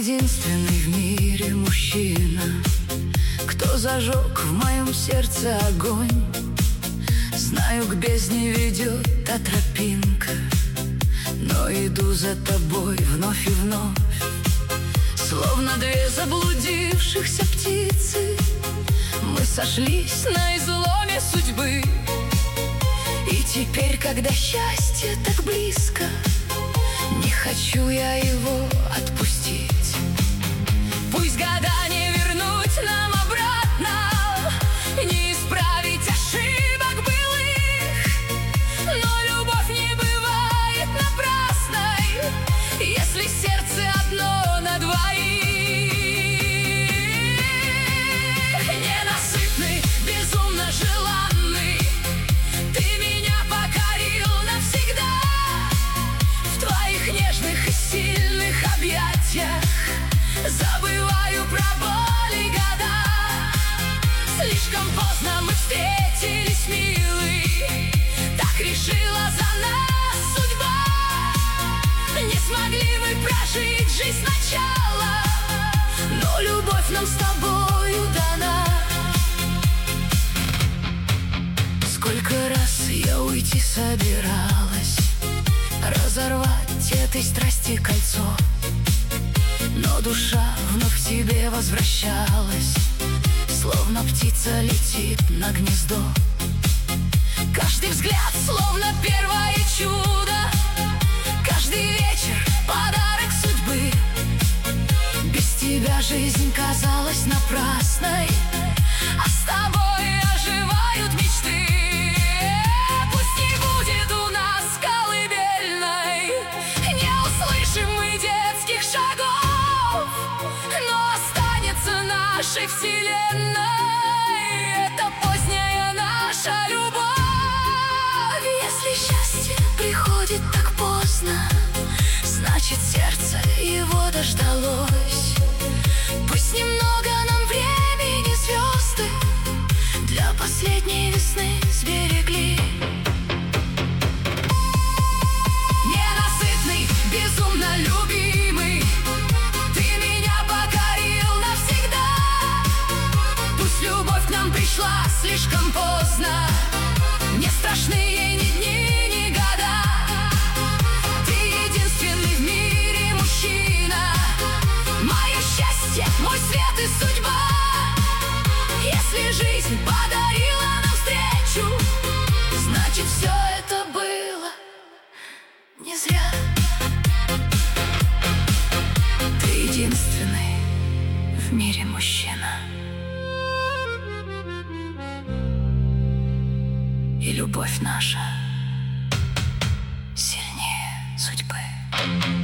единственный в мире мужчина, кто зажег в моем сердце огонь. Знаю, к бездне ведет та тропинка, но иду за тобой вновь и вновь. Словно две заблудившихся птицы, мы сошлись на изломе судьбы. И теперь, когда счастье так близко, не хочу я его отпустить. Пусть года не вернуть нам обратно, не исправить ошибок былых, но любовь не бывает напрасной, если сердце одно на двоих. Ненасытный, безумно желанный, ты меня покорил навсегда. В твоих нежных и сильных объятиях забываю про боль и года. Слишком поздно мы встретились, милый, так решила за нас судьба. Не смогли мы прожить жизнь сначала, но любовь нам с тобою дана. Сколько раз я уйти собиралась, разорвать этой страсти кольцо, но душа вновь к тебе возвращалась, словно птица летит на гнездо. Каждый взгляд словно первое чудо, каждый вечер подарок судьбы. Без тебя жизнь казалась напрасной, а с тобой оживают мечты. Пусть не будет у нас колыбельной, не услышим мы детских шагов, но останется нашей вселенной эта поздняя наша любовь. Если счастье приходит так поздно, значит, сердце его дождалось. Пусть немного нам времени звезды для последней весны сберегли. Ненасытный, безумно любимый, ты меня покорил навсегда. Пусть любовь к нам пришла слишком поздно, не страшны ей ни дни, ни года. Ты единственный в мире мужчина, мое счастье, мой свет и судьба. Если жизнь подарила нам встречу, значит, все это было не зря. Ты единственный в мире мужчина, и любовь наша сильнее судьбы.